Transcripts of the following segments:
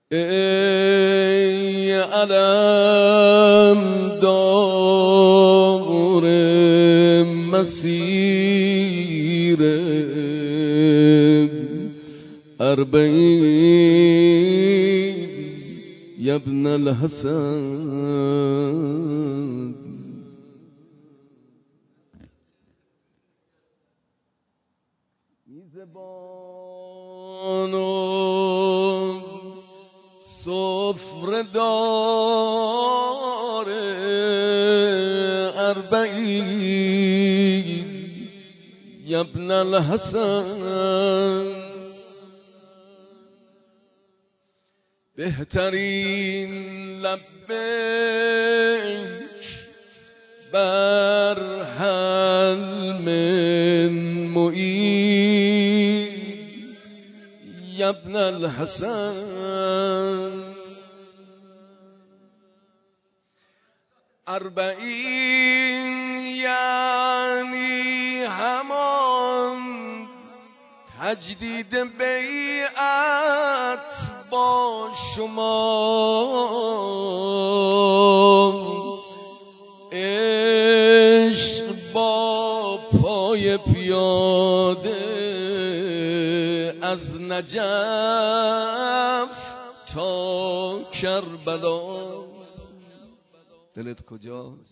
ای علم دار مسیر اربعین یا ابن الحسن. میزبان و سفره‌دار اربعین یا ابن الحسن، بهترین لبیک بر حلم معین یا ابن الحسن. اربعین یعنی همان تجدید بیعت با شما، عشق با پای پیاده از نجف تا کربلا. دلت کجاست؟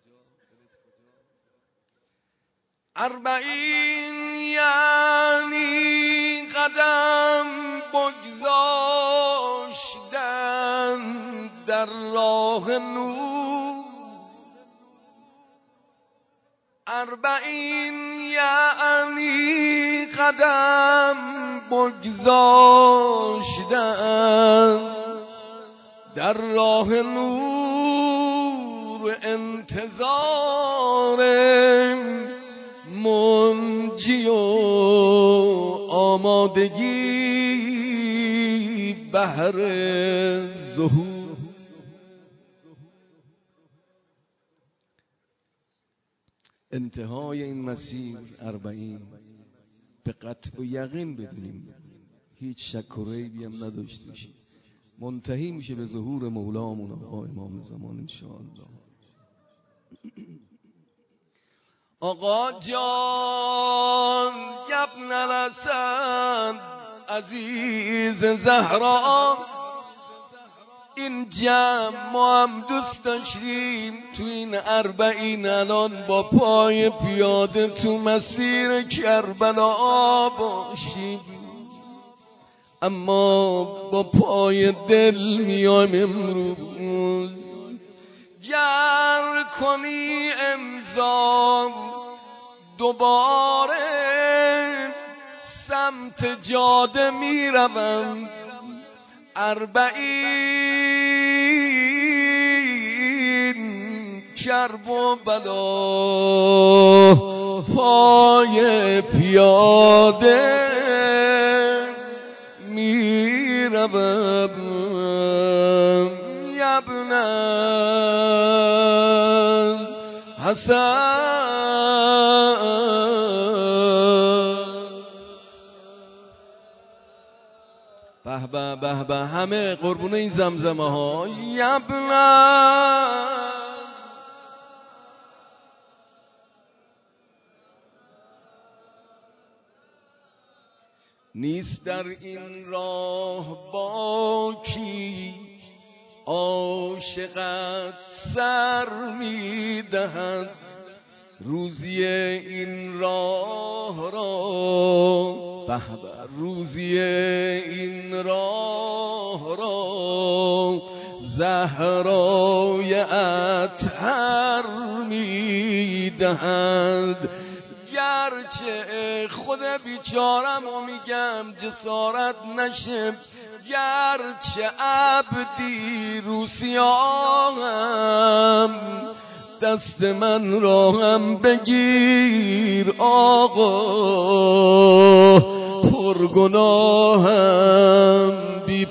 اربعین یعنی قدم بگذاشتن در راه نور. اربعین یعنی قدم بگذاشتن در راه نور، انتظار منجی و آمادگی بهر ظهور. انتهای این مسیر اربعین به قطع و یقین بدونیم، هیچ شک و ریبی هم نداشته باشیم، منتهی میشه به ظهور مولامون آقا امام زمان انشاءالله. آقا جان ابن الحسن عزیز زهرا، این جمع ما هم دوست داشتیم تو این اربعین الان با پای پیاده تو مسیر کربلا باشیم، اما با پای دل میایم امروز. گر کنی امضا دوباره سمت جاده میروم، اربعین کرب و بلا پای پیاده میروم. یا ابن حسن. به به به به، همه قربون این زمزمه ها. یا ابن نیست در این راه باکی عاشقت سر میدهد، روزی این راه را به روزی این راه را زهرای اطهر میدهد. گرچه خود بیچارم و میگم جسارت نشه، گرچه عبدی رو سیاهم، دست من را هم بگیر آقا، پرگناهم بی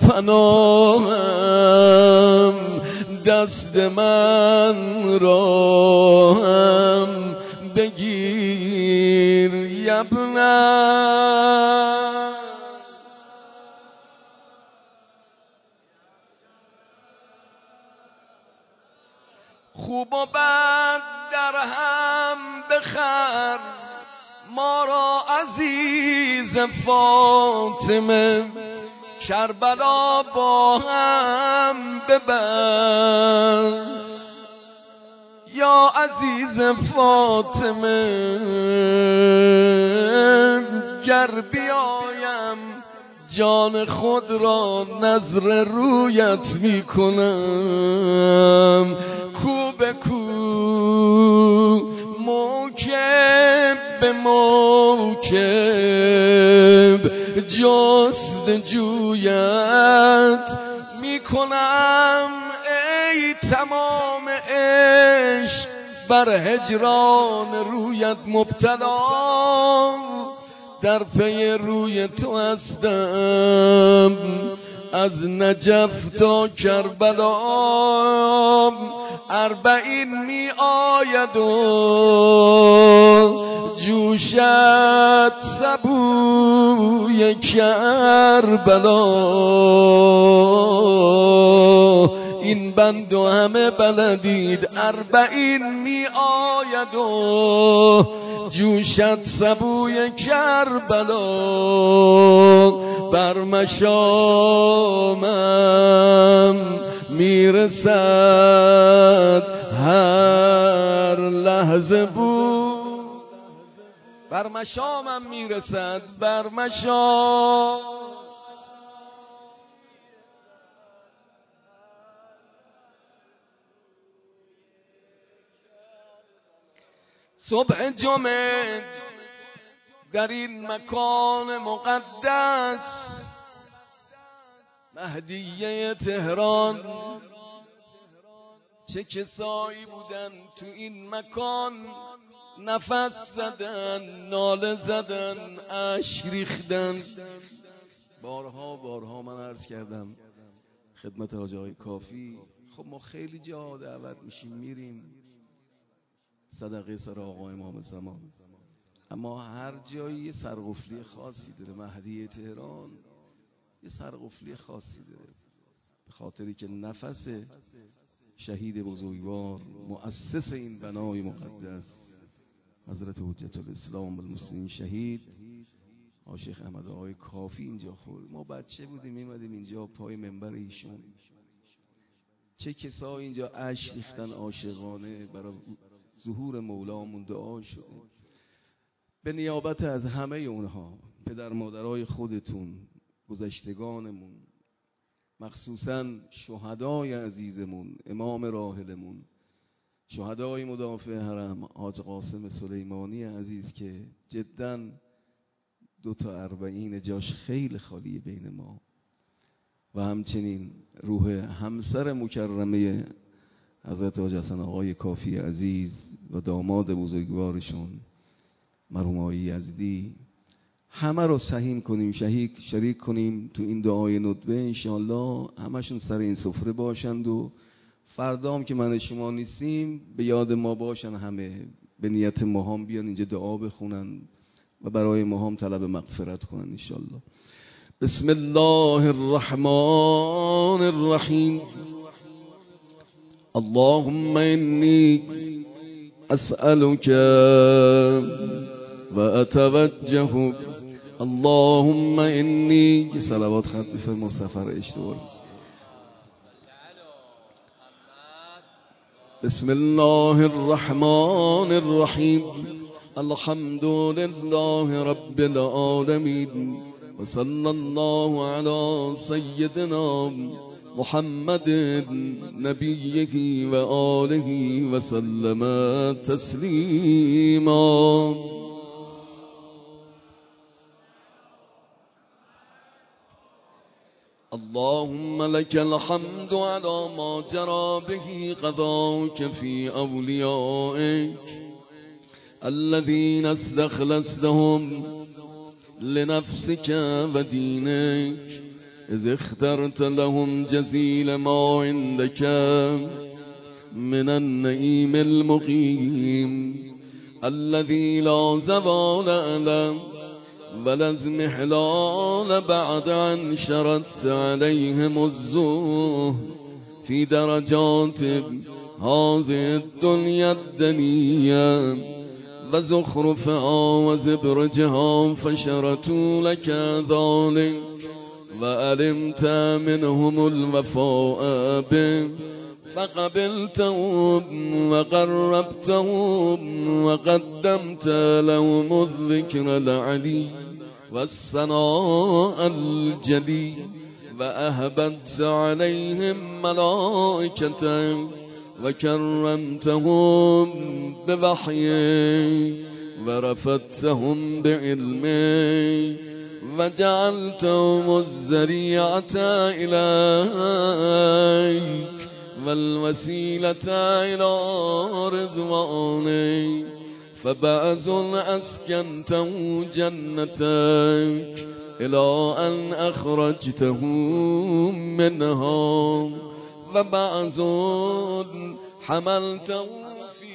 پناهم، دست من را هم بگیر. یا ابن خوب و بد در هم بخر، ما را عزیز فاطمه کربلا با هم ببر. یا عزیز فاطمه گر بیایم جان خود را نظر رویت می کنم. کو به کو موکب به موکب جست جویت می کنم ای تمام عشق بر هجران رویت مبتلا. در پی روی تو هستم از نجف تا کربلا. 40 می آید و جوشد سبوی کربلا. این بند و همه بلدید 40 می آید و جوشد سبوی کربلا. بر مشامم میرسد هر لحظه بود. بر مشامم میرسد بر مشام. صبح جمعه در این مکان مقدس مهدیه تهران، چه کسایی بودن تو این مکان نفس زدن، ناله زدن، اشک ریختن. بارها من عرض کردم خدمت حاج آقای کافی، خب ما خیلی جا دعوت میشیم میریم صدقه سر آقا امام زمان، اما هر جایی یه سرقفلی خاصی داره. مهدیه تهران یه سرقفلی خاصی داره، به خاطری که نفس شهید بزرگوار مؤسس این بنای مقدس حضرت حجت الاسلام والمسلمین شهید شیخ احمد آقای کافی اینجا خورد. ما بچه بودیم میمدیم اینجا پای منبر ایشون، چه کسایی اینجا اشک ریختن عاشقانه برای ظهور مولامون دعا شده. به نیابت از همه اونها، پدر مادرای خودتون، گذشتگانمون، مخصوصا شهدای عزیزمون، امام راحلمون، شهدای مدافع حرم حاج قاسم سلیمانی عزیز که جداً 2 تا 40 جاش خیلی خالیه بین ما، و همچنین روح همسر مکرمه حضرت حاج حسن آقای کافی عزیز و داماد بزرگوارشون مرحوم آقای یزدی، همه رو سهیم کنیم، شریک کنیم تو این دعای ندبه. انشاءالله همشون سر این سفره باشند و فردا هم که من شما نیستیم به یاد ما باشن، همه به نیت ماهام بیان اینجا دعا بخونن و برای ماهام طلب مغفرت کنن انشاءالله. بسم الله الرحمن الرحیم. اللهم انی اسألك و اتوجه. اللهم انی صلوات خط فرما سفر اشتباه. بسم الله الرحمن الرحیم. الحمد لله رب العالمین و صلی الله علی سیدنا محمد نبیه و آله و سلم تسلیما. اللهم لك الحمد على ما جرى به قضاك في أوليائك الذين استخلصتهم لنفسك ودينك، إذ اخترت لهم جزيل ما عندك من النعيم المقيم الذي لا زوال له ولا اضمحلال بعد أن شرت عليهم الزهد في درجات هذه الدنيا الدنيا وزخرفها وزبرجها فشرتوا لك ذلك وألمت منهم الوفاء به فقبلتهم وقربتهم وقدمت لهم الذكر العلي والثناء الجلي وأهبت عليهم ملائكتك وكرمتهم بوحيك ورفدتهم بعلمك وجعلتهم الذريعة إليك والوسيلة إلى رضوانك فبعث أسكنته جنتك إلى أن أخرجتهم منها وبعث حملته في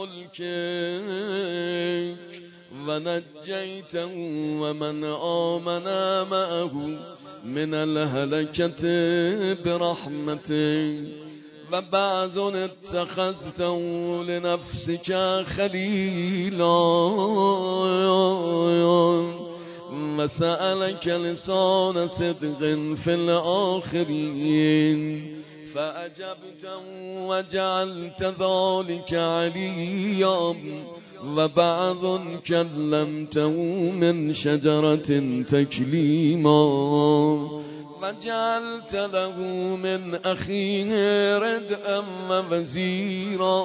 فلكك ونجيته ومن آمن معه من الهلكة برحمتك وبعض اتخذته لنفسك خليلا وسألك لسان صدق في الآخرين فأجبته وجعلت ذلك عليا وبعض كلمته من شجرة تكليما وجعلت له من أخيه ردءا ووزيرا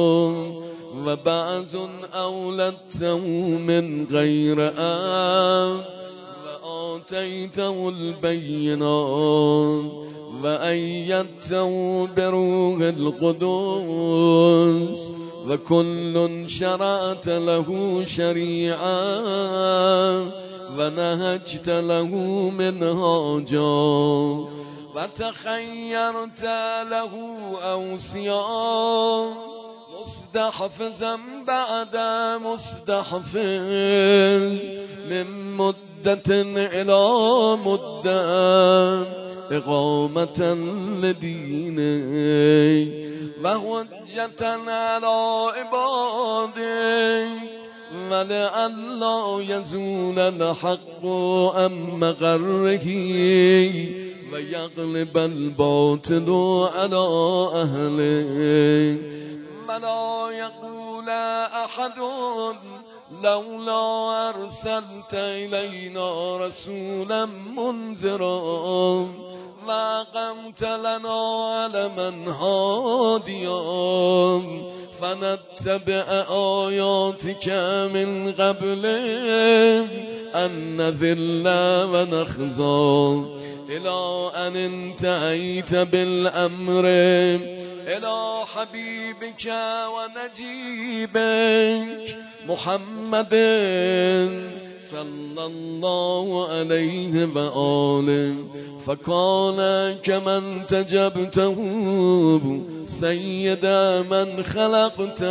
وبعض أولدته من غير آب وآتيته البينات وأيدته بروح القدس وكل شرعت له شريعا ونهجت له منهاجا وتخيرت له أوصياء مستحفظا بعد مستحفظ من مدة إلى مدة إقامة لدينه وحجة على عبادك ولئلا يزول الحق عن مغره ويغلب الباطل على أهله ولا يقول أحد لولا أرسلت إلينا رسولا منذرا وأقمت لنا علما هاديا فنتبع آياتك من قبل أن نذل ونخزى إلى أن انتهيت بالأمر إلى حبيبك ونجيبك محمد صلى الله عليه وآله فكان كمن تجبته سيد من خلقت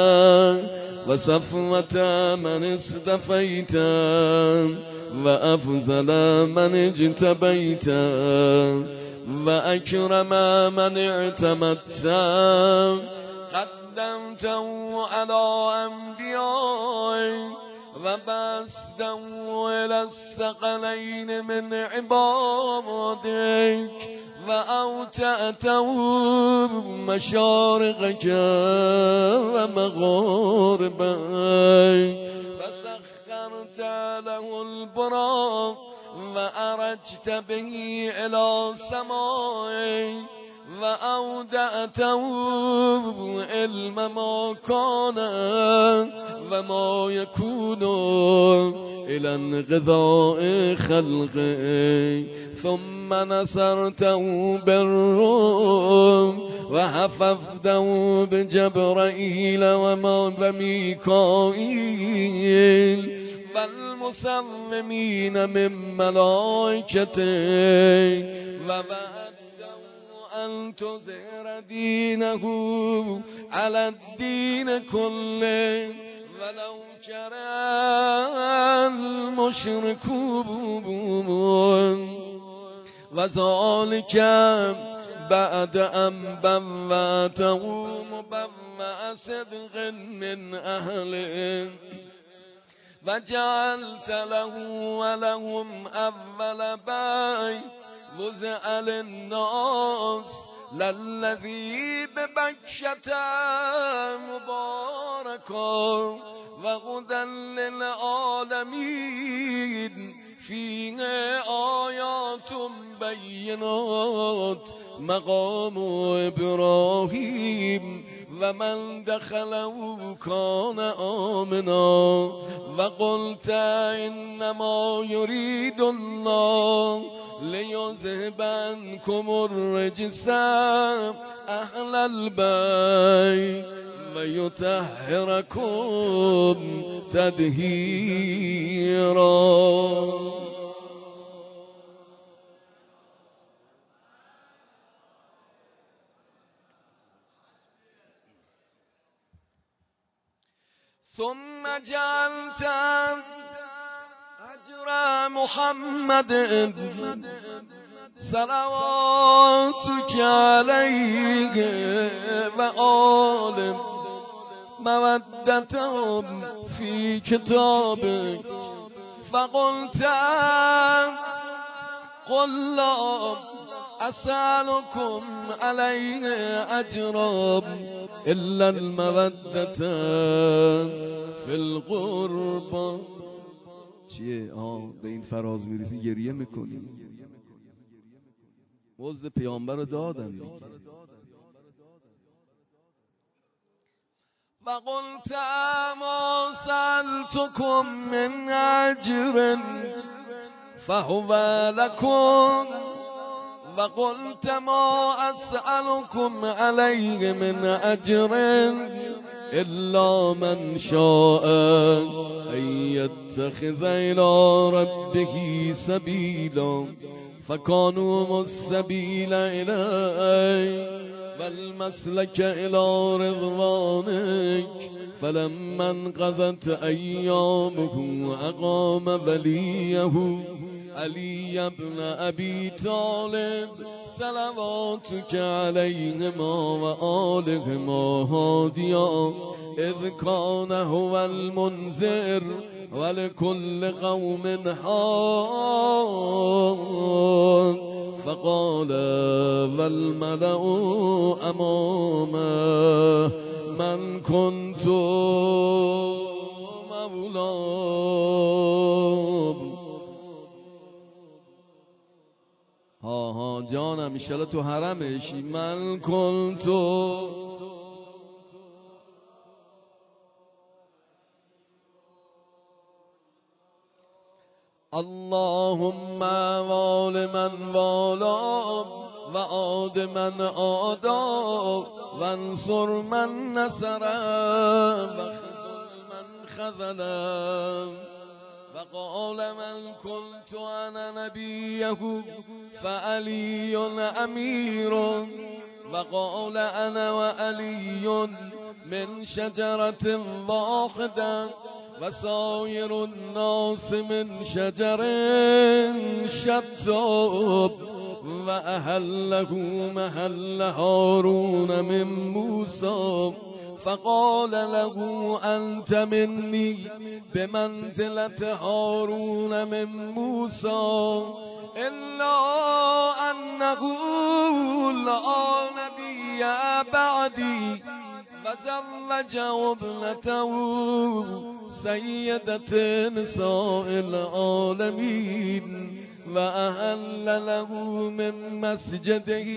وصفوة من استفيت وأفضل من اجتبيت وأكرم من اعتمدت قدمته على أنبيائك وبسته إلى الثقلين من عبادك وأوتأته مشارقك ومغاربك فسخرت له البراق وأرجت به إلى سمائك وأودعته علم ما كان وما يكون إلى انقضاء خلقه ثم نصرته بالروم وحفظته بجبرائيل وميكائيل والمسلمين من ملائكته وبعده أن تظهر دينه على الدين كله ولو كره المشركون وذلك بعد أن بوأته مبوأ صدق من أهله وجعلت له ولهم أول بيت وزع للناس للذي ببكشة مباركا وهدى للعالمين فيه آيات بينات مقام إبراهيم ومن دخله كان آمنا وقلت إنما يريد الله ليذهب عنكم الرجس أهل البيت ويطهركم تطهيرا. ثم جعلت أجر محمد صلواتك عليه وآل مودتهم في كتابك فقلت قل لا أسألكم عليه أجرا إلا المودة في القربى. چیه؟ به این فراز میرسی گریه میکنی. مزد پیامبر رو دادن دیگه. وقلت ما سألتكم من أجر فهو لكم وقلت ما أسألكم عليه من أجر إلا من شاء أن يتخذ إلى ربه سبيلا فكانوا السبيل إليه والمسلك إلى رضوانك فلما انقضت أيامه أقام وليه علي بن أبي طالب صلواتك عليهما وآلهما هاديا إذ كان هو المنذر ولكل قوم حال فقال والملأ أمامه من كنت مولاه. ها جانم انشالله تو حرمشی. من كنت اللهم وال من والا وعاد من عادا وانصر من نصر وخذل من خذل وقال من كنت أنا نبيه فعلي أمير وقال أنا وعلي من شجرة واحدة وسائر الناس من شجر شتى وأهله محل هارون من موسى فقال له أنت مني بمنزلة هارون من موسى إلا أنه لا نبي بعدي فزوج ابنته سيدة نساء العالمين وأهل له من مسجده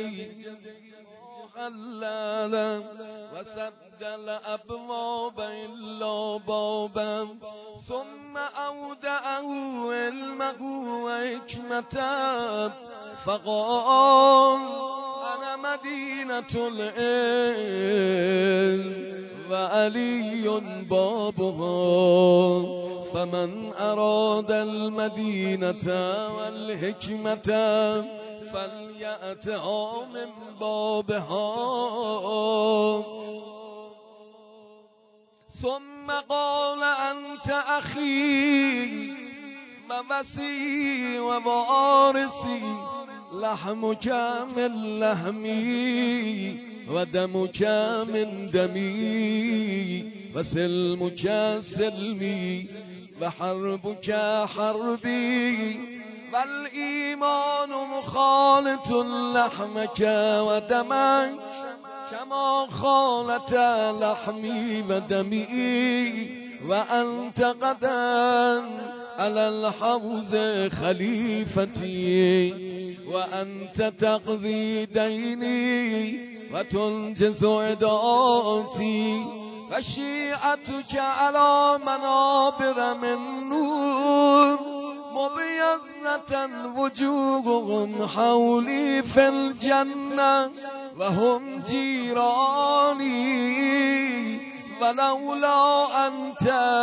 حلالا وسد الأبواب إلا بابا ثم أودعه علمه وحكمته فقال أنا مدينة العلم وعلي بابها فمن أراد المدينة والحكمة فليأتها من بابها. ثم قال أنت أخي ووصي ووارثي لحمك من لحمي ودمك من دمي وسلمك سلمي وحربك حربي والإيمان مخالط لحمك ودمك كما خالط لحمي ودمي وأنت غدا على الحوض خليفتي وأنت تقضي ديني وتنجز عداتي فشيعتك على منابر من نور مبيضة وجوههم حولي في الجنة وهم جيراني ولولا أنت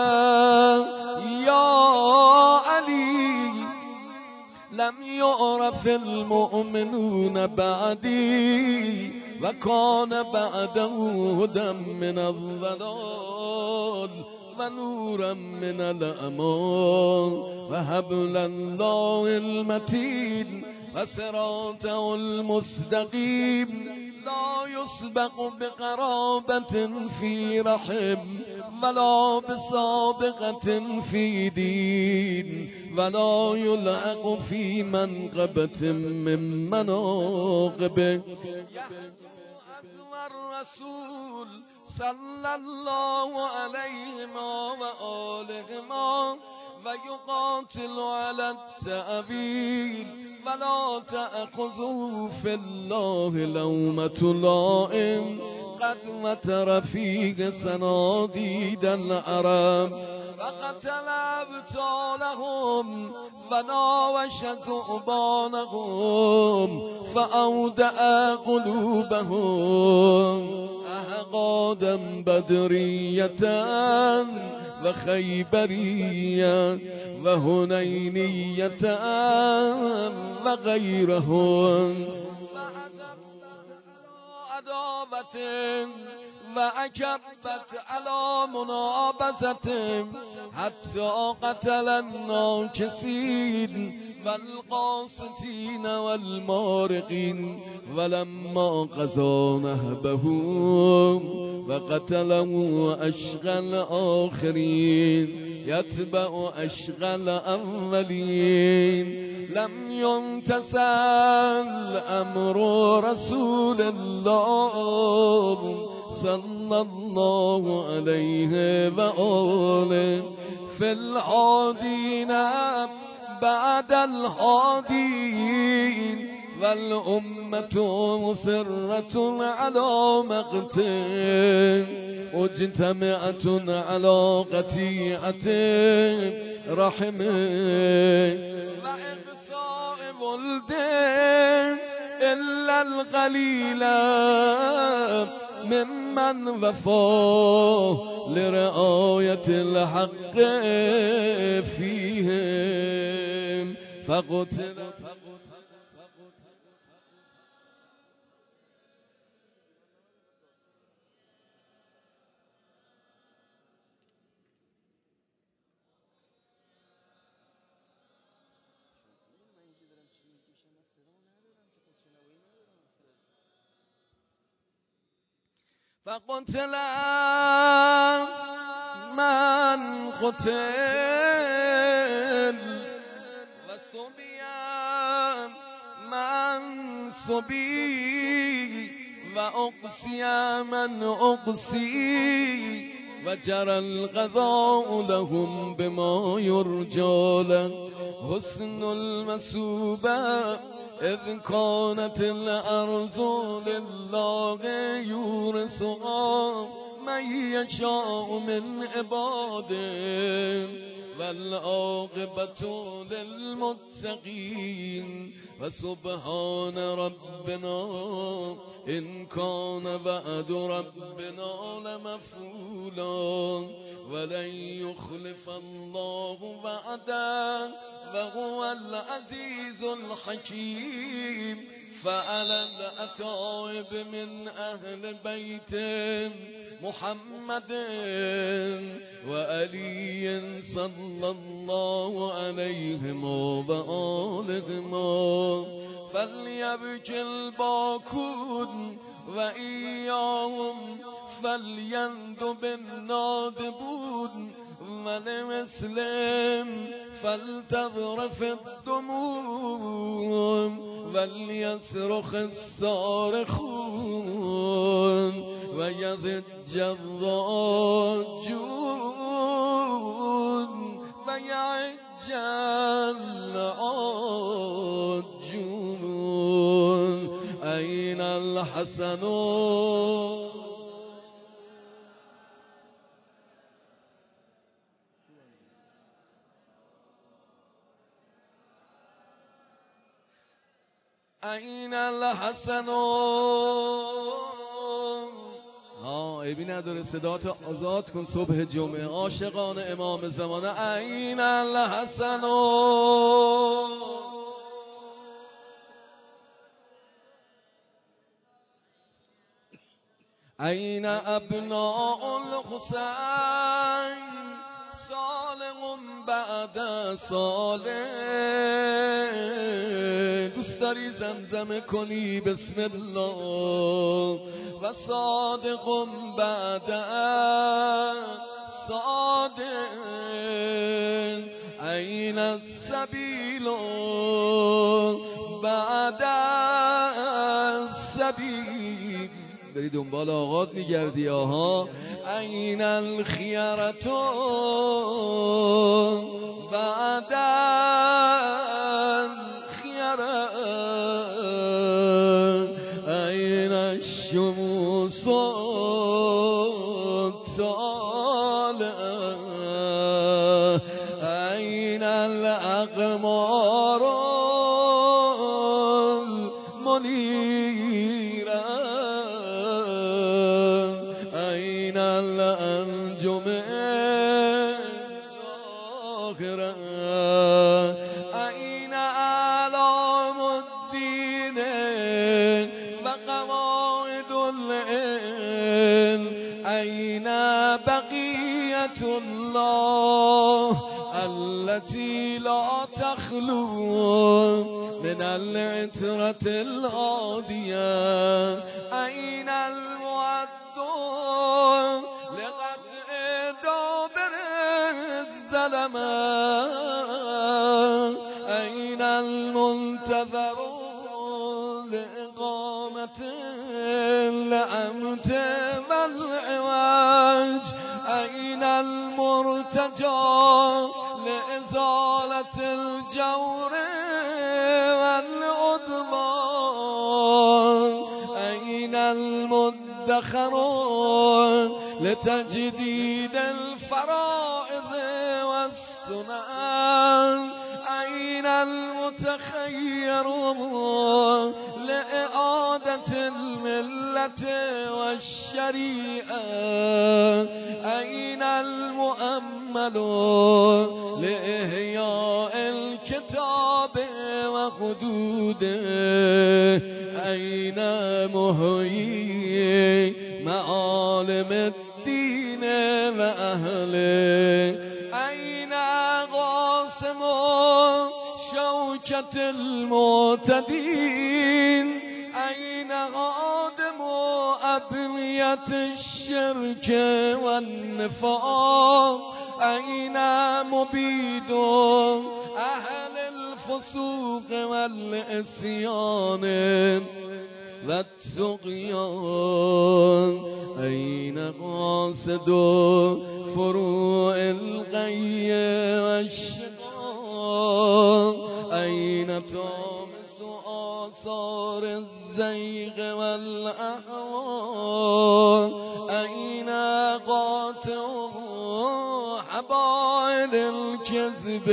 يا علي لم يعرف المؤمنون بعدي وكان بعده هدى من الضلال ونورا من الأمان وحبل الله المتين وصراطه المستقيم لا يسبق بقرابة في رحم ولا بسابقة في دين ولا يلحق في منقبة من مناقبه. الرسول صلى الله عليه وآله ويقاتل على التأويل ولا تأخذوا في الله لومة لائم قد متر فيه صناديد العرب وقتل أبطالهم وناوش ذؤبانهم فأودع قلوبهم أحقادا بدرية وخيبرية وهنينية وغيرهم عداوة وأكبت على منابزة حتى قتل الناكسين والقاسطين والمارقين ولما قضى نهبهم وقتلوا أشغى الآخرين يتبع أشغى الأولين لم يمتثل أمر رسول الله صلى الله عليه وآله في العادين بعد الهادين والأمة مصرة على مقتل مجتمعة على قطيعة رحم وإبصاء ولد إلا القليل ممن وفاه لرعاية الحق فيهم فقتل فقتل من قتل وصبي من صبي وأقصي من أقصي وجرى القضاء لهم بما يرجى له حسن المثوبة إذ كانت الأرض لله يورثها من يشاء من عباده والعاقبة للمتقين وسبحان ربنا إن كان وعد ربنا لمفعولا ولن يخلف الله وعده وهو العزيز الحكيم فعلى الأتائب من أهل بيت محمد وعلي صلى الله عليهم وآلهم فلیبکی الباکون و ایاهم فلیندو بالنادبون ولمسلم فلتذرف الدموع وليصرخ الصارخون ويضج الضاجون ويعج العاجون أين الحسن این الحسن عیبی نداره صدات آزاد کن صبح جمعه عاشقان امام زمانه این الحسن این ابناء الحسین صالح بعد صالح دوست داری زمزمه کنی بسم الله و صادق بعد صادق این السبیل بعد السبیل داری دنبال آغاز میگردی آها این الخیرت بعد الخیرت این الشموس طالعه این الاقمار المنیره این الانجم ظاهره این اعلام الدین و قواعد العلم این بقیت الله التي لا تخلو من العترة الهادية أين المعد لقطع دابر الظلمة أين المنتظر لإقامة الأمت والعواج أين المرتجى لإزالة الجور والعدوان أين المدخر لتجديد الفرائض والسنن أين المتخير لإعادة الملة والشريعة أين المؤمل لإحياء الكتاب وحدوده أين محيي معالم الدين وأهله أين غاصم شوكة المعتدين أين هادم أبنية الشرك والنفاق أين مبيد أهل الفسوق والعصيان والطغيان أين قاصد فروع الغي والشقاق أين طامس آثار الزيغ والأهواء أين قاطع حبائل الكذب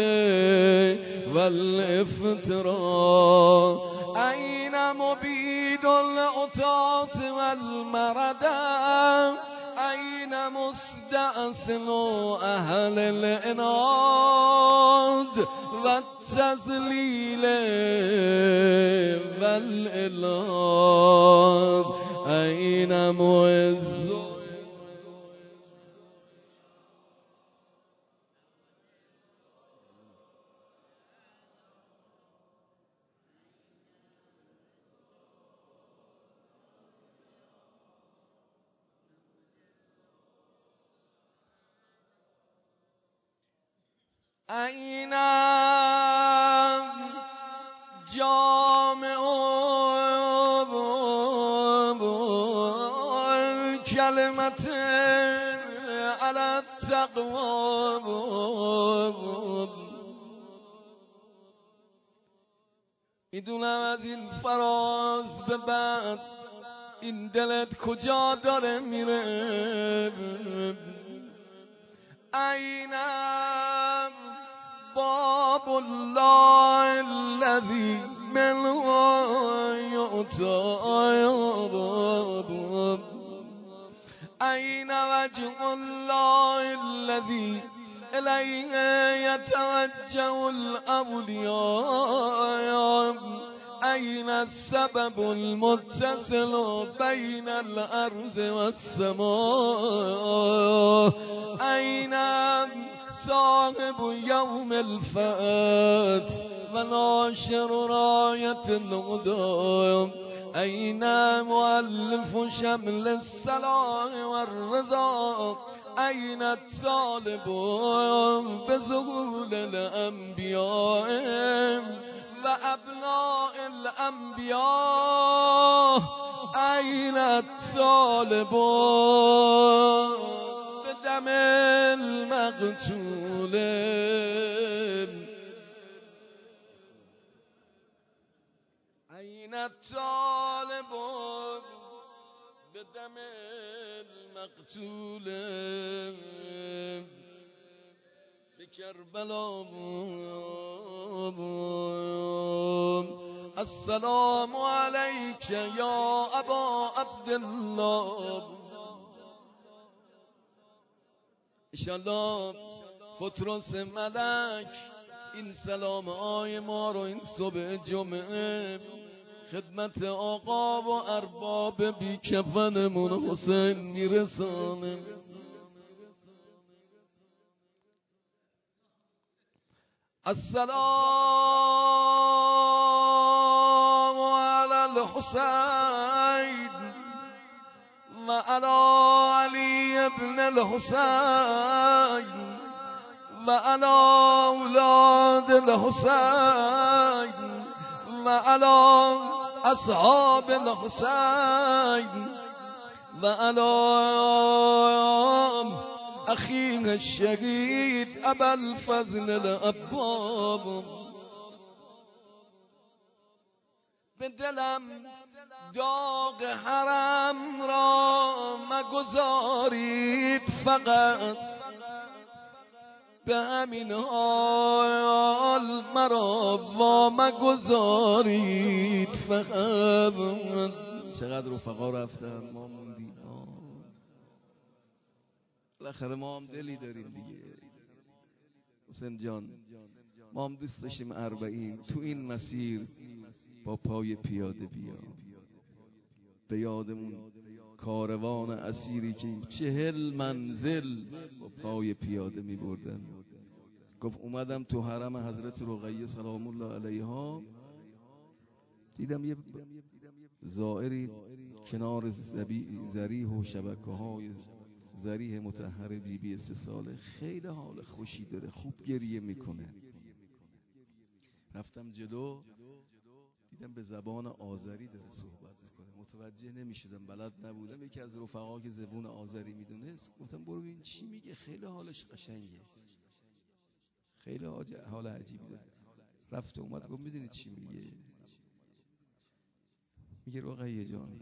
والافتراء أين مبيد العطاة والمردى أين مستأصل أهل الإناد والتذليل والإلاد أين معز اینم جامع کلمت علی التقوا. میدونم از این فراز به بعد این دلت کجا داره میره. اینم باب الله الذی من یعطی. این وجه الله الذی الیه یتوجه الاولیاء. این السبب المتصل بین الارض والسماء. این صاحب یوم الفتح و ناشر رایت الهدی. این مؤلف شمل الصلاح والرضا. این الطالب بظهور الانبیاء و ابناء الانبیاء. این الطالب بدم المقتول. این الطالب بدم المقتول بکربلا. السلام علیک یا ابا عبدالله. انشالله فترس ملک این سلام های ما رو این صبح جمعه خدمت آقا و ارباب بی کفنمون حسین میرسانه. السلام علی الحسین و علی علی ابن الحسین و علی اولاد الحسین و علی اصحاب الحسین و علی اخیه الشهید ابا الفضل العباب. به دلم داغ حرم را مگذارید، فقط به همین حال مرا وا مگذارید. فقط چقدر رفقا رفتن ما موندیم. بالاخره ما هم دلی داریم دیگه. حسین جان ما هم دوست داشتیم اربعین تو این مسیر با پای پیاده بیا. به یادمون کاروان اسیری که 40 منزل با پای پیاده می بردن. گفت اومدم تو حرم حضرت رقیه سلام الله علیها، دیدم یه زائری کنار ذریح و شبکه های ذریح مطهر بی 3 ساله خیلی حال خوشی داره، خوب گریه میکنه. رفتم جلو دیدم به زبان آذری داره صحبت میکنه، متوجه نمیشدم، بلد نبودم. یکی از رفقا که زبون آذری میدونست گفتم برو ببین چی میگه، خیلی حالش قشنگه، خیلی حال عجیبی داره. رفت اومد گفت میدونید چی میگه؟ میگه رقیه جان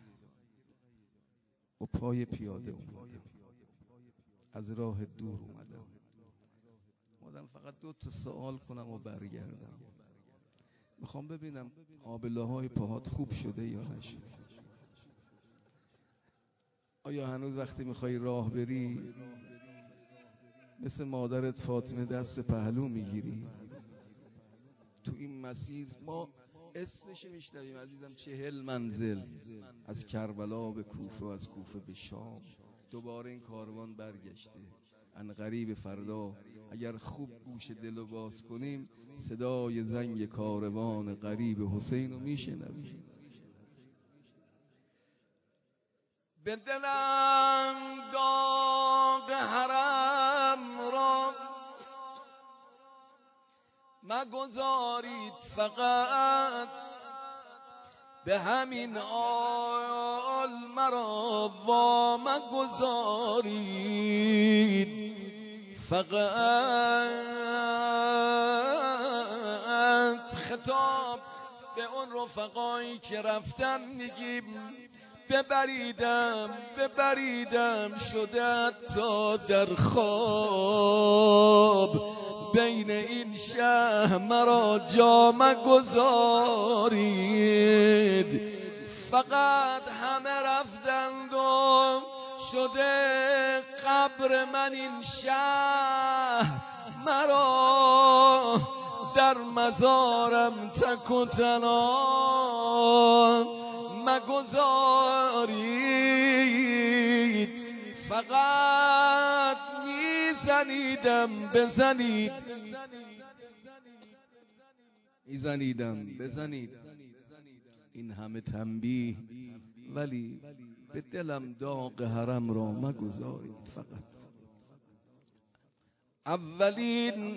با پای پیاده اومدم، از راه دور اومدم فقط 2 تا سوال کنم و برگردم. میخوام ببینم آبله های پاهات خوب شده یا نشده. آیا هنوز وقتی میخوای راه بری مثل مادرت فاطمه دست به پهلو میگیری؟ تو این مسیر ما اسمش میشنویم عزیزم، 40 منزل از کربلا به کوفه و از کوفه به شام. دوباره این کاروان برگشته. عنقریب فردا اگر خوب گوش دلو باز کنیم صدای زنگ کاروان غریب حسین رو میشنویم. به دلم داغ حرم را مگذارید فقط به همین آل مرا وا مگذارید، فقط خطاب به اون رفقایی که رفتن میگیم ببریدم شده تا در خواب بین این شهر مرا جا مگذارید. فقط همه رفتند و شده قبر من این شهر مرا در مزارم تک و تنها مگذارید. فقط میزنیدم بزنید این همه تنبیه، ولی به دلم داغ حرم را مگذارید. فقط اولین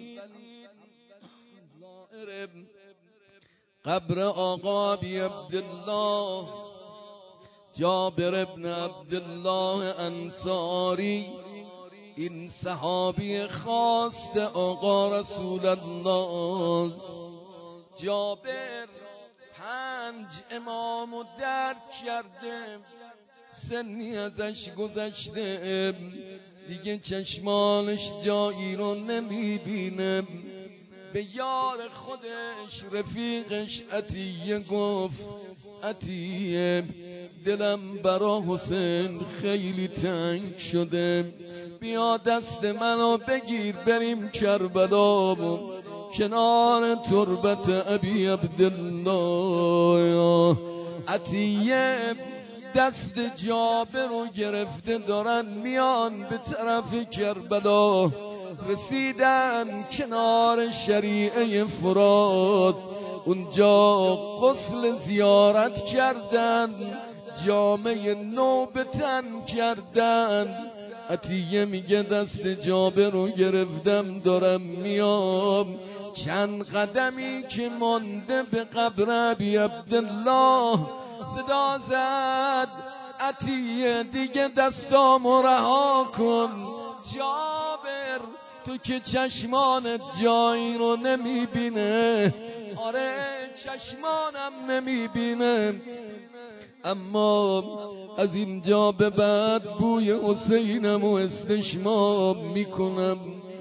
قبر آقا ابی عبدالله جابر ابن عبدالله انصاری، این صحابی خاص آقا رسول الله. جابر 5 امامو درک کرده، سنی ازش گذشته، دیگه چشمانش جایی رو نمیبینه. به یار خودش رفیقش عطیه گفت عطیه دلم برا حسین خیلی تنگ شده، بیا دست منو بگیر بریم کربلا کنار تربت ابی عبدالله. عطیه دست جابر رو گرفته دارن میان به طرف کربلا. رسیدن کنار شریعه فرات، اونجا غسل زیارت کردن، جامه نو به تن کردن. عطیه میگه دست جابر رو گرفتم دارم میام، چند قدمی که مانده به قبر ابی عبدالله صدا زد عطیه دیگه دستامو رها کن. جابر تو که چشمانت جایی رو نمیبینه، آره چشمانم نمیبینه، اما از اینجا به بعد بوی حسینم و استشمام میکنم.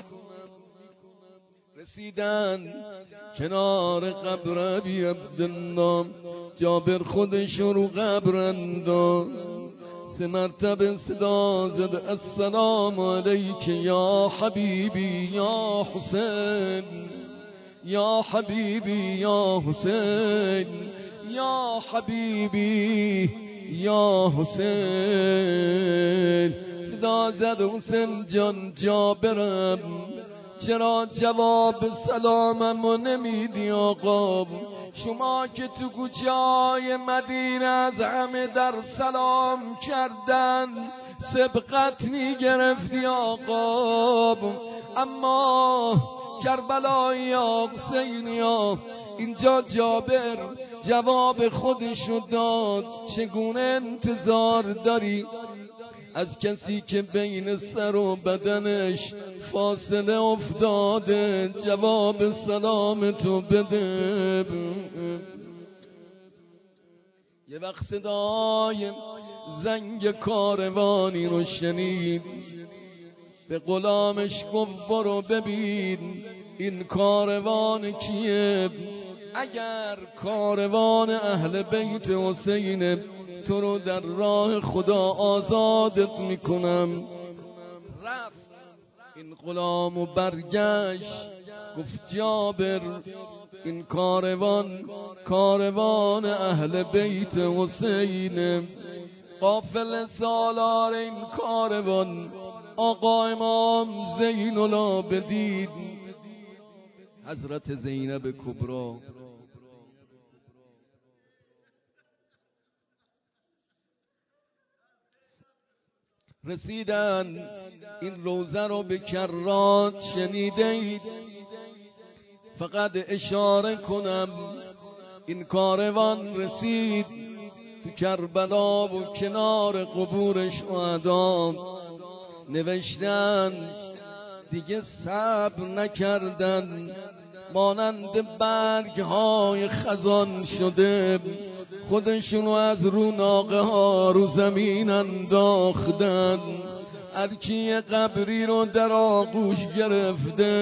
رسیدن کنار قبر ابی عبدالله، جابر خودش رو قبر انداخت، 3 مرتبه صدا زد السلام علیک یا حبیبی یا حسین، یا حبیبی یا حسین، یا حبیبی یا حسین. صدا زد حسین جان جابرم چرا جواب سلاممو نمیدی آقا؟ شما که تو کوچه‌های مدینه از همه در سلام کردن سبقت میگرفتی آقا، اما کربلایی ها حسینی ها اینجا جابر جواب خودشو داد. چگونه انتظار داری از کسی که بین سر و بدنش فاصله افتاده جواب سلام تو بده؟ یه وقت صدای زنگ کاروانی رو شنید، به غلامش گفت برو ببین این کاروان کیه، اگر کاروان اهل بیت حسین تو رو در راه خدا آزادت میکنم. رفت این غلام و برگشت گفت جابر این کاروان اهل بیت حسین، قافل سالار این کاروان آقا امام زین العابدین حضرت زینب کبری. رسیدن این روزه رو به کرات شنیدید، فقط اشاره کنم این کاروان رسید تو کربلا و کنار قبور شهدا نوشتن دیگه صبر نکردن، مانند برگ های خزان شده خودشونو از رو ناقه ها رو زمین انداختن. هرکی قبری رو در آغوش گرفته،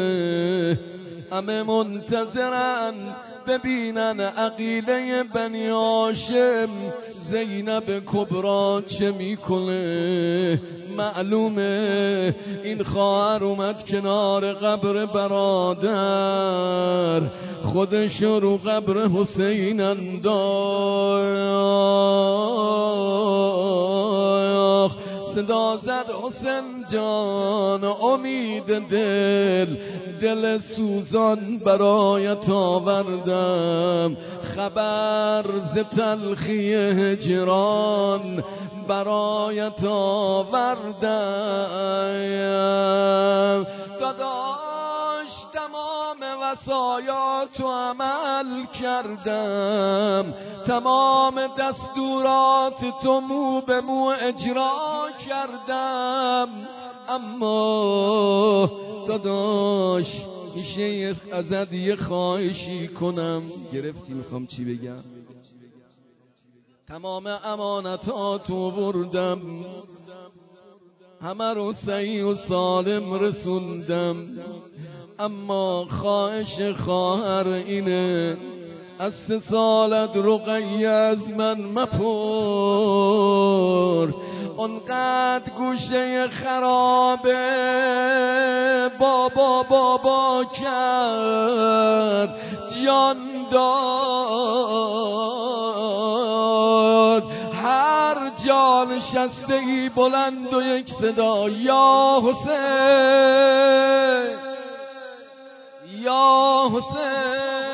همه منتظرن ببینن عقیله بنی هاشم زینب کبرا چه میکنه. معلومه این خواهر اومد کنار قبر برادر، خودش رو قبر حسین انداخت. صدا زد حسین جان امید دل سوزان برایت آوردم، خبر ز تلخی هجران برایت آوردم. داداش تمام وصایاتو عمل کردم، تمام دستورات تو مو به مو اجرا کردم، اما داداش میشه ازت یه خواهشی کنم؟ گرفتی میخوام چی بگم؟ تمام امانتاتو بردم، همه رو صحیح و سالم رسوندم، اما خواهش خواهر اینه از 3 سالت رقیه از من مپرس. اونقدر گوشه خرابه بابا کرد، جان داد، هر جا نشسته ای بلند و یک صدا یا حسین یا حسین.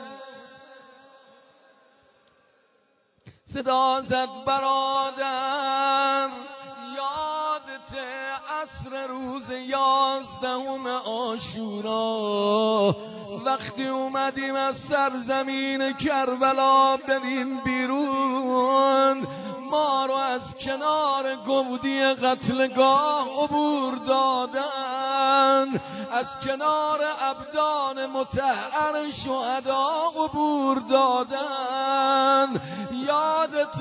صدا زد برادر، یادت عصر روز 11 عاشورا وقتی اومدیم از سرزمین کربلا بریم بیرون، ما رو از کنار گودی قتلگاه عبور دادن، از کنار ابدان مطهر شهدا عبور دادن. یادت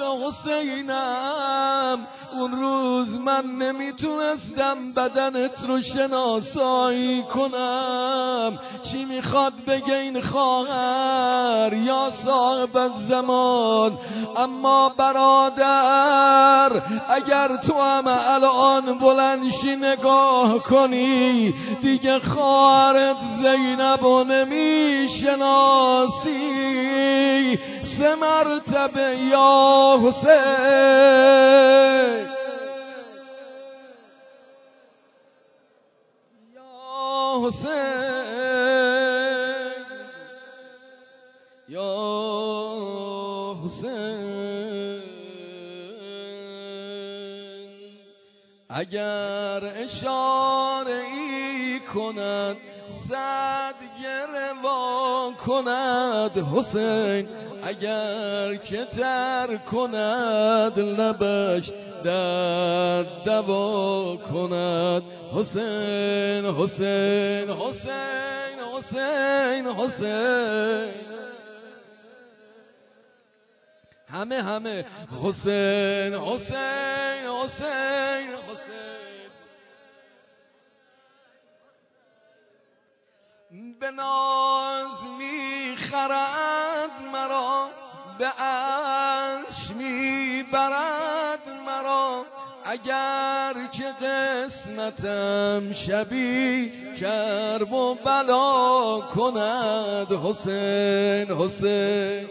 حسینم اون روز من نمیتونستم بدنت رو شناسایی کنم، چی میخواد بگه این خواهر یا صاحب الزمان؟ اما برادر اگر تو هم الان بلندشی نگاه کنی دیگه خواهرت زینب رو نمیشناسی. 3 مرتبه یا حسین یا حسین یا حسین. اگر اشاره ای کند صد گره وا کند حسین، اگر که تر کند لبش در دوا کند حسین حسین حسین حسین حسین. همه حسین حسین حسین حسین. به ناز میخرد مرا، به عرش میبرد مرا، اگر که قسمتم شبی کرب و بلا کند حسین حسین.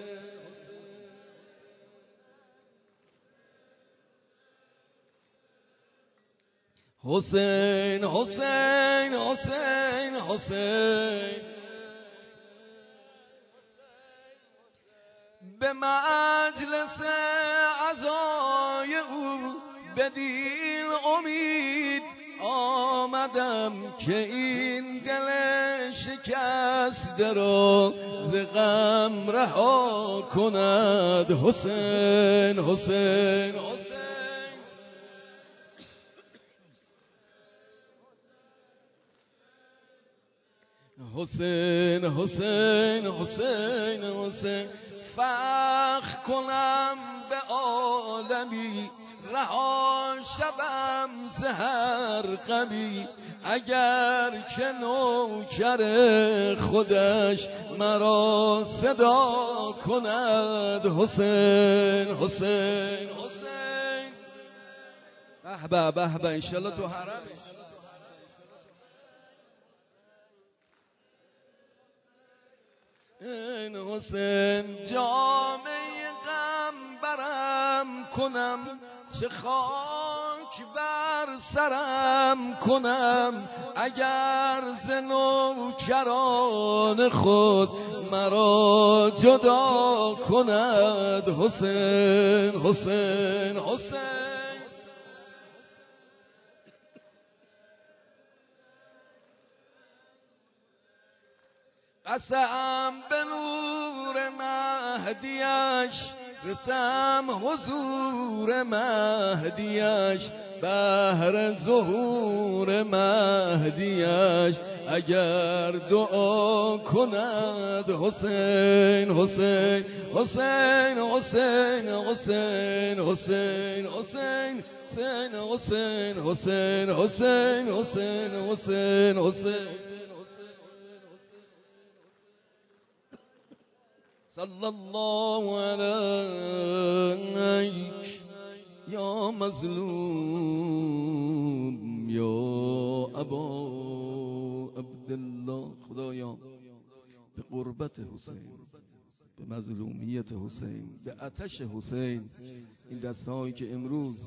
حسین حسین حسین حسین. به مجلس عزای او بدین امید آمدم که این دل شکسته را ز غم رها کند. حسین حسین حسین حسین حسین حسین حسین فخر کنم به عالمی رها شوم ز هر غمی اگر که نوکر خودش مرا صدا کند. حسین حسین حسین به به به انشالله تو حرم این حسین جامه غم برم کنم چه خاک بر سرم کنم اگر ز نوکران خود مرا جدا کند. حسین حسین حسین قسم به نور مهدیش رسم حضور مهدیش بهر ظهور مهدیش اگر دعا کند. حسین حسین حسین حسین حسین حسین حسین حسین حسین حسین حسین حسین حسین صلی الله علیک یا مظلوم یا ابا عبدالله. خدایا به قربت حسین، به مظلومیت حسین، به آتش حسین، این دستهایی که امروز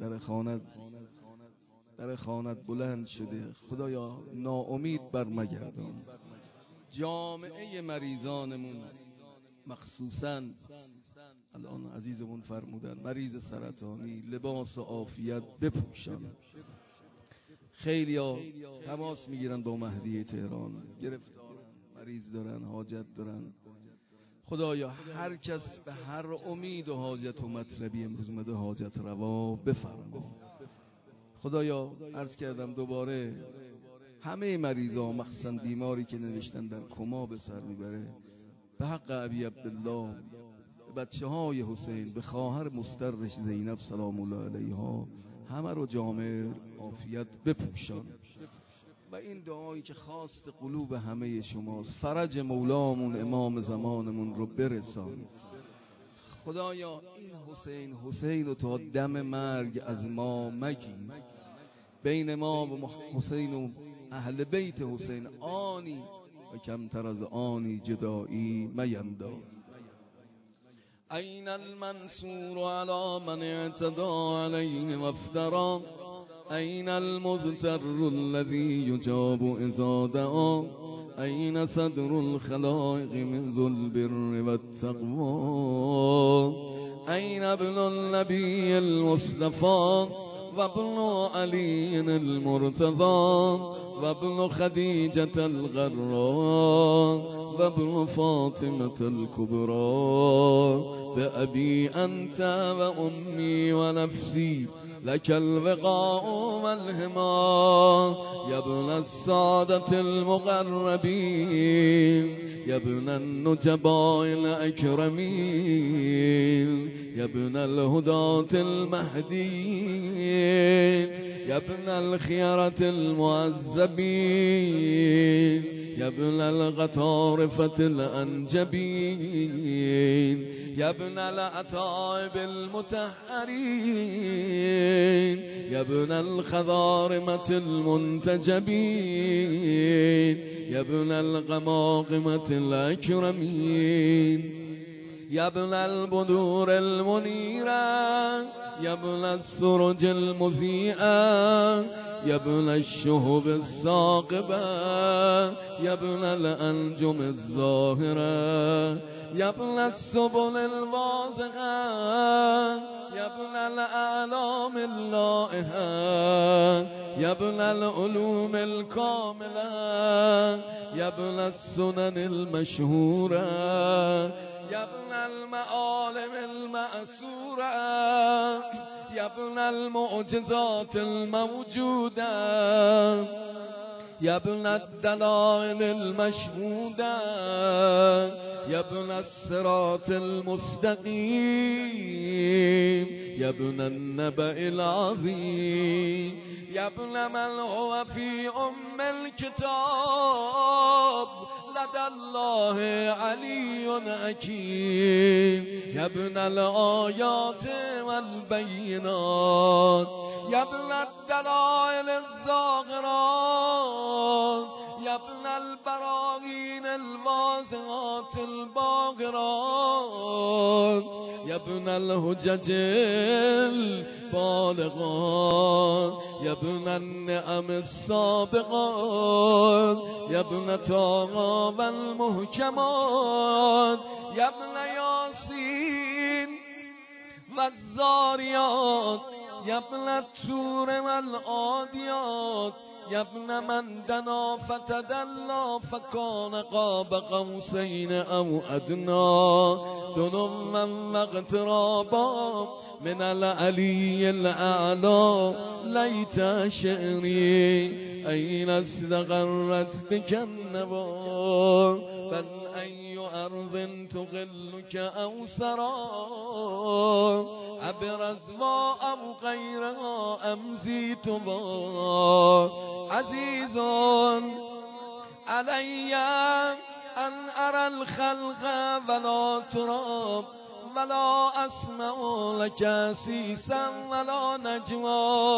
در خانت بلند شده خدایا ناامید بر مگردان. جامعه مریضانمون مخصوصاً الان عزیزمون فرمودن مریض سرطانی لباس عافیت بپوشان. خیلی ها تماس میگیرن با مهدی تهران، گرفتارن، مریض دارن، حاجت دارن. خدایا هر کس به هر امید و حاجت و مطلبی امروز اومده حاجت روا بفرما. خدایا عرض کردم دوباره همه مریضا مخصوصا بیماری که نوشتن در کما به سر میبره به حق ابی عبدالله، به بچه های حسین، به خواهر مسترش زینب سلام الله علیها، همه رو جامعه عافیت بپوشان. و این دعایی که خواست قلوب همه شماست، فرج مولامون امام زمانمون رو برسان. خدایا این حسین رو تا دم مرگ از ما مگی، بین ما و حسین و اهل بیت حسین آنی و کمتر از آنی جدایی مینداز. این المنصور علی من اعتدى علیه و افترا، این المضطر الذی یجاب اذا دعا، این صدر الخلائق من ذو البر والتقوى، این ابن النبی المصطفى و ابن علی المرتضى و ابن خدیجة الغراء و ابن فاطمة الكبرى، بأبي أنت و امی و نفسی لك الوقاء والهما، يا ابن السادة المقربين، يا ابن النجباء الأكرمين، يا ابن الهداة المهديين، يا ابن الخيرة المعذبين، يا ابن الغطارفة الأنجبين، يا ابن الأتائب المتحرين، يا ابن الخضارمة المنتجبين، يا ابن الغماقمة الأكرمين، يا ابن البدور المنيرة، يا ابن السرج المذيئة، يا ابن الشهب الثاقبة، يا ابن الأنجم الظاهرة، يا ابن السبل الواثقة، يا ابن الأعلام اللائحة، يا ابن العلوم الكاملة يا ابن السنن المشهورة يا ابن المعالم المأسورة يا ابن المعجزات الموجودة يا ابن الدلائل المشهودة يا ابن الصراط المستقيم يا ابن النبأ العظيم يا ابن من هو في أم الكتاب لدى الله علي حكيم يا ابن الآيات والبينات يا ابن الدلائل الزاغرات يا ابن البراهين الواضحات الباهرات يا ابن الحجج البالغات يا ابن النعم السابقات يا ابن طه والمحكمات يا ابن ياسين والزاريات يا ابن الطور والعاديات يا ابن من دنا فتدلى فكان قاب قوسين أو أدنى دنوا واغترابا من العلي الأعلى ليت شعري أين استقرت بك النوى بل أي أرض تغلك أو سرى أبرز ما أو غيرها أم زيت عزيز علي أن أرى الخلق ولا تراب ولا أسمع لك سيسا ولا نجوى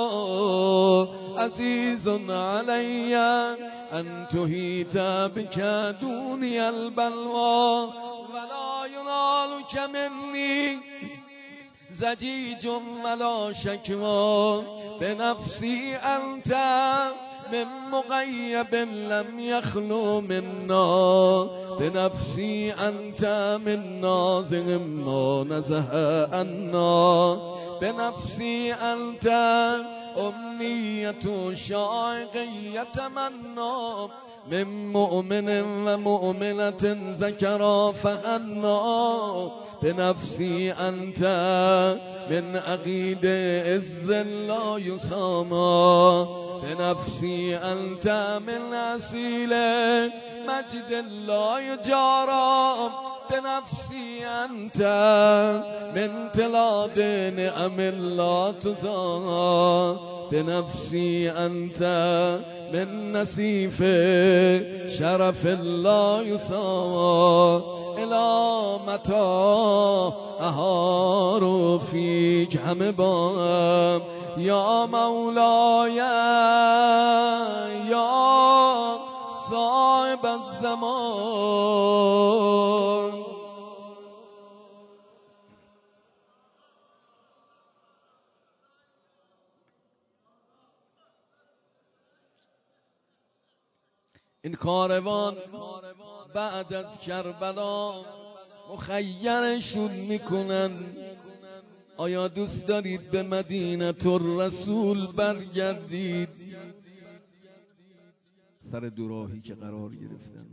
عزيز علي أن تهيت بك دوني البلوى ولا ينالك مني زجيج ولا شكوى بنفسي أنت من مغيب لم يخلو منا بنفسي أنت من نازغ ما نزه عنا بنفسي أنت أمنية شائق يتمنى من مؤمن ومؤمنة ذكرا فهنا بنفسي أنت من عقيد عز لا يسامى بنفسي أنت من أسيل مجد لا يجارى بنفسي أنت من تلاد نعم لا تزار بنفسي أنت من نسيف شرف لا يسار إلى متى أهار فيك هم بام يا مولاي يا صاحب الزمان. این کاروان بعد از کربلا مخیرشون میکنن آیا دوست دارید به مدینه الرسول برگردید؟ سر دوراهی که قرار گرفتن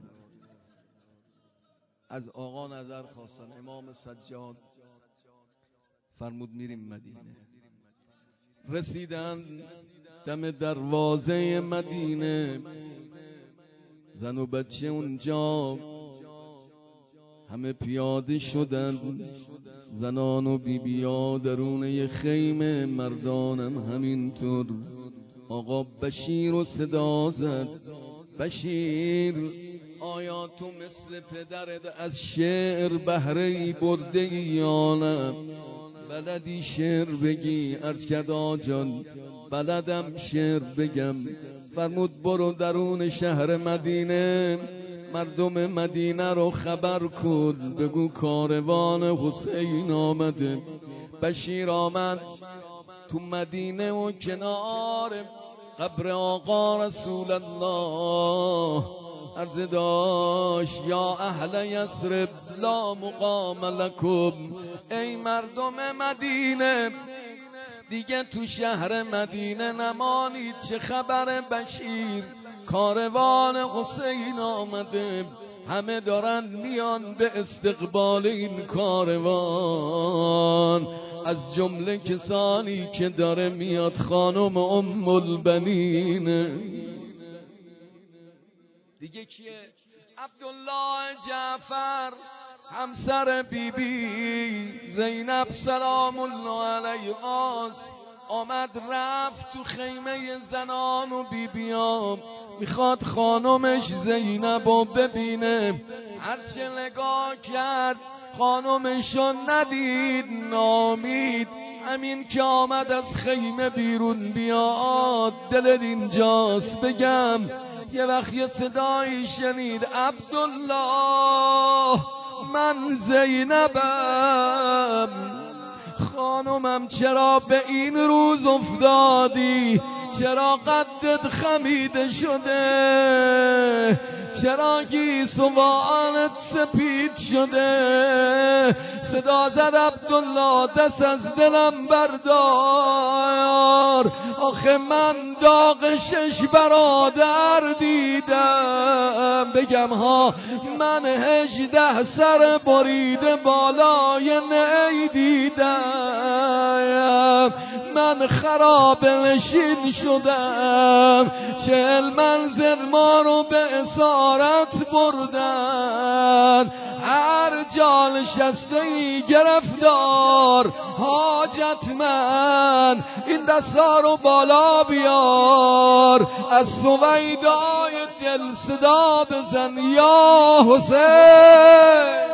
از آقا نظر خواستن، امام سجاد فرمود میریم مدینه. رسیدن دم دروازه مدینه، زن و بچه اونجا همه پیاده شدن، زنان و بیبیا درون خیمه، مردانم همینطور. آقا بشیر و صدا زد، بشیر آیا تو مثل پدرت از شعر بهره‌ای برده یا نه؟ بلدی شعر بگی؟ عرض کرد آقا جان بلدم شعر بگم. فرمود برو درون شهر مدینه، مردم مدینه رو خبر کن، بگو کاروان حسین آمده. بشیر آمد تو مدینه و کنار قبر آقا رسول الله عرض داشت یا اهل یثرب لا مقام لکم، ای مردم مدینه دیگه تو شهر مدینه نمانید. چه خبر بشیر؟ کاروان حسین آمده، همه دارن میان به استقبال این کاروان. از جمله کسانی که داره میاد خانم ام البنین دیگه کیه؟ عبدالله جعفر همسر بیبی زینب سلام الله علیها آمد رفت تو خیمه زنان و بیبیام، میخواد خانمش زینبو ببینه. هرچه نگاه کرد خانمشو ندید، نامید. همین که آمد از خیمه بیرون بیاد، دل اینجاست بگم یه وقت یه صدایی شنید: عبدالله من زینبم. خانمم چرا به این روز افتادی؟ چرا قدت خمیده شده؟ چرا گیسوانت سپید شده؟ صدا زد عبدالله دست از دلم بردار، آخه من داغ 6 برادر دیدم. بگم ها من 18 سر بریده بالای نی دیدم. من خراب نشین شدم، 40 منزل ما رو به اسارت بردن. هر جا نشسته ای گرفتار حاجت من، این دستا رو بالا بیار، از سویدای دل صدا بزن یا حسین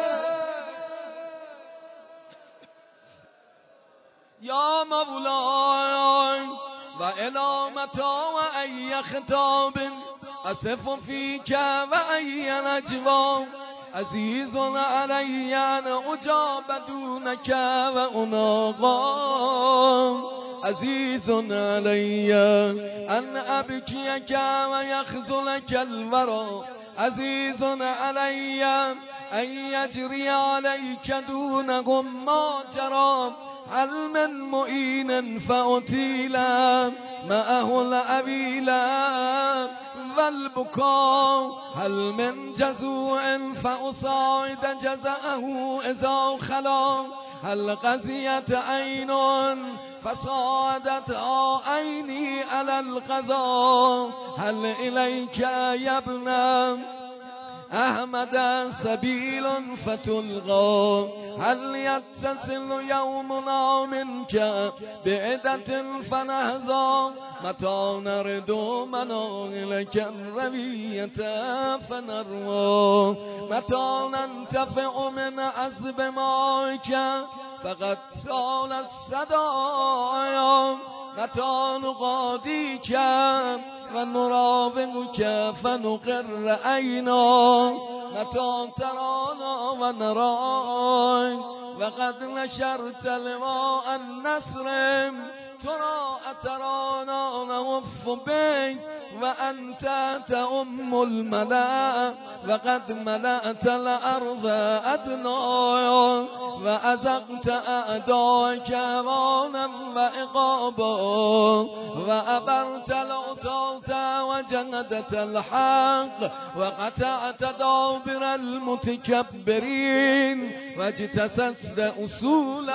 یا مولای. و الامتا و ای خطاب اصف فیک و ای نجوا، عزیز علی ان اجاب دونک و اناقا، عزیز علی ان ابکیک و یخذلک الورا، عزیز علی ان یجری علیک دونهم ما جرا. هل من معین فأطیلا معه العویلا والبکا، هل من جزوع فأصاید جزعه اذا خلا، هل قضیت عین فصادت عینی علی القضا، هل الیک یا ابن احمد سبیل فتلقا، هل یتصل یومنا منک بعدت فنهضا، متی نرد منازلک الرویة فنروا، متی ننتفع من عذب مایک فقد سال الصدایا، متی نقاضیک و نراومک فنقر عینا، متی ترانا و نراک و قد نشرت لواء النصر، ترا اترانا نوف بک و انت تأم الملأ، و قد ملأت الارض ادنایا و ازقت اعداک وانا و عقابا، و ابرت العطاة و جهدت الحق و قطعت دابر المتکبرین و اجتسست اصول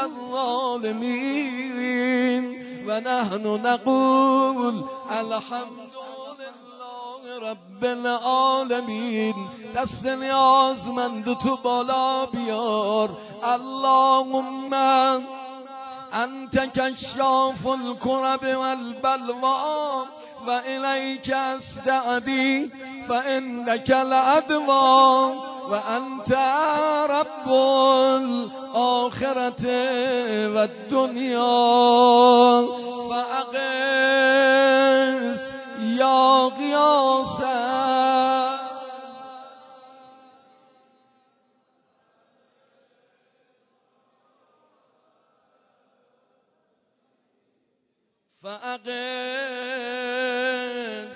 الظالمین، و نحن نقول الحمد رب العالمین. دست نیازمند تو بالا بیار. اللهم انت کشاف الکرب والبلوا و الیک استعدی فانک الادوا، و انت رب الاخرة و الدنیا فاغث یا غیاث. فاغث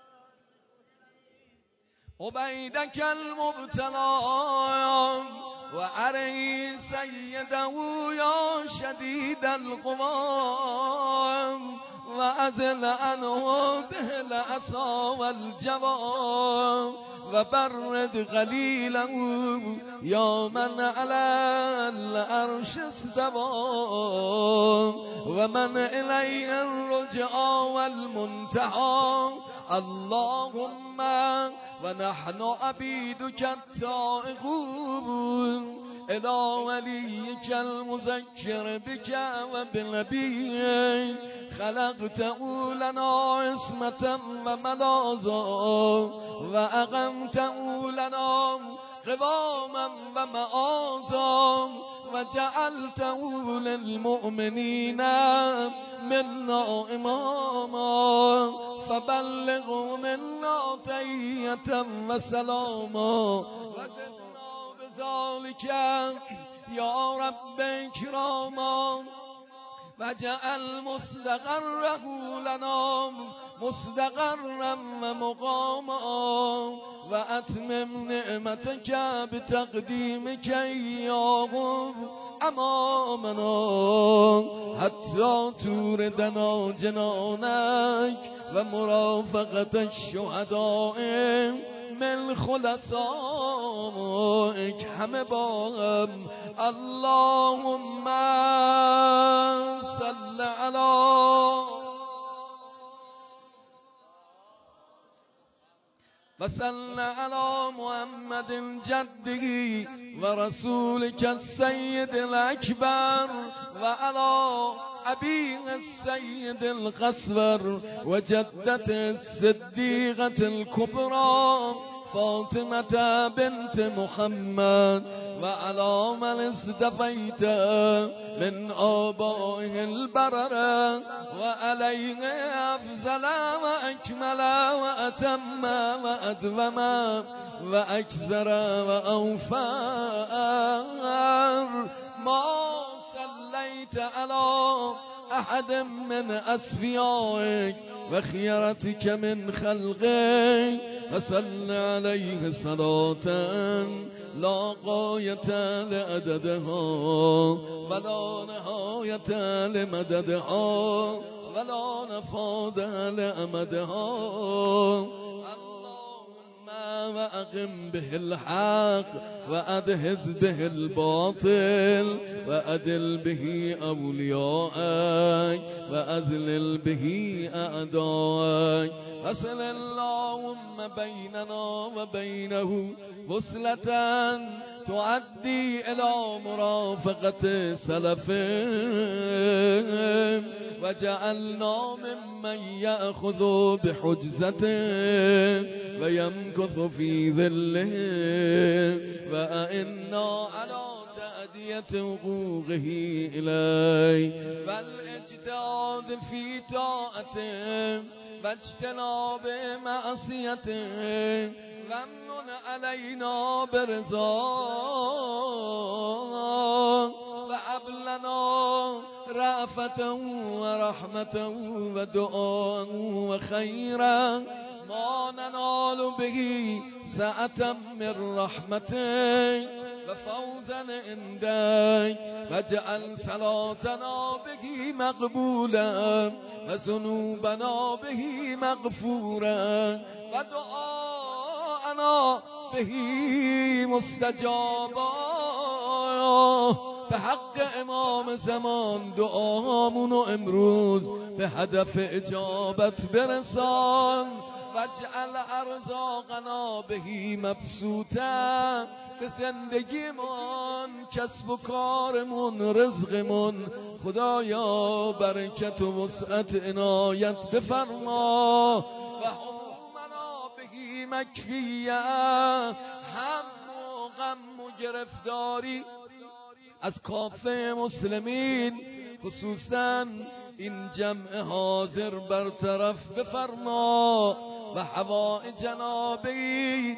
عبیدک المبتلا وأري سيده يا شديد القوام وأزل عنه به الأسى والجوام وبرد قليلا يا من على العرش استوى ومن إليه الرجعى والمنتهى اللهم ونحن عبيدك التائبون إلى وليك المذكر بك وبنبيك خلقته لنا عصمة وملاذا وأقمته لنا قواما ومآذا وجعلته للمؤمنين منا إماما فبلغوا منا تحية وسلاما وزدنا بذلك يا رب إكراما وجعل مستقره لنا مستقرا ومقاما وأتمم نعمتك بتقديمك إياه أمامنا حتى توردنا جنانك ومرافقة الشهداء من خلصائك همه باهم اللهم صل على وصل على محمد جده ورسولك السيد الأكبر وعلى أبيه السيد القصور وجدته الصديقة الكبرى فاطمة بنت محمد وعلى من اصطفيت من آبائه البررة وعليه أفضل وأكمل وأتم وأدوم وأكثر وأوفر ما صليت على أحد من أصفيائك وخيرتك من خلقك وصل عليه صلاة لا غاية لعددها ولا نهاية لمددها ولا نفاد لأمدها اللهم وأقم به الحق وأدهز به الباطل وأدل به أولياءك وأذلل به أعداءك وصل اللهم بيننا وبينه وصلة تؤدي إلى مرافقة سلفهم وجعلنا ممن يأخذ بحجزته ويمكث في ظله وأئنا على تأدية حقوقه إليه والاجتهاد في طاعته واجتناب معصيته وامن علينا برضاه وهب لنا رأفة ورحمة ودعاء وخيرا ما ننال به سعة من رحمتك وفوزا عندك واجعل صلاتنا به مقبولا وذنوبنا به مغفورا ودعاءنا به مستجابا به حق امام زمان دعامونو امروز به هدف اجابت برسان واجعل ارزاقنا بهی مبسوطه به زندگیمون کسب و کارمون رزقمون خدایا برکت و وسعت عنایت بفرما و همومنا بهی مکفیه هم و غم و گرفتاری از کافه مسلمین خصوصا این جمع حاضر برطرف بفرما و حوائج جنابی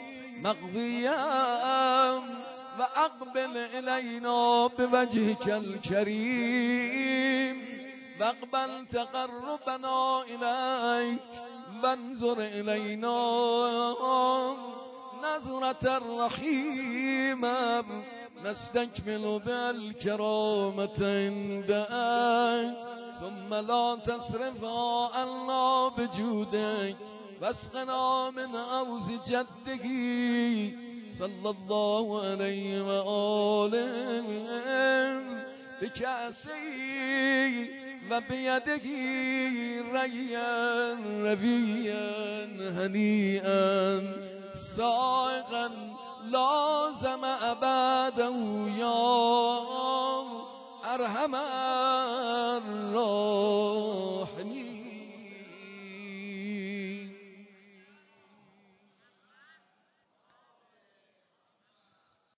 مقضیم و اقبل الینا بوجهک الکریم و اقبل تقربنا الیک وانظر الینا نظرة الرحیم نستكمل بالكرامة عندك ثم لا تصرفا عنا بجودك واسقنا من حوض جدك صلى الله عليه وآله بكأسه وبيده ريا ربيا هنيئا سائغا لازم أبده يا أرحم الراحمين.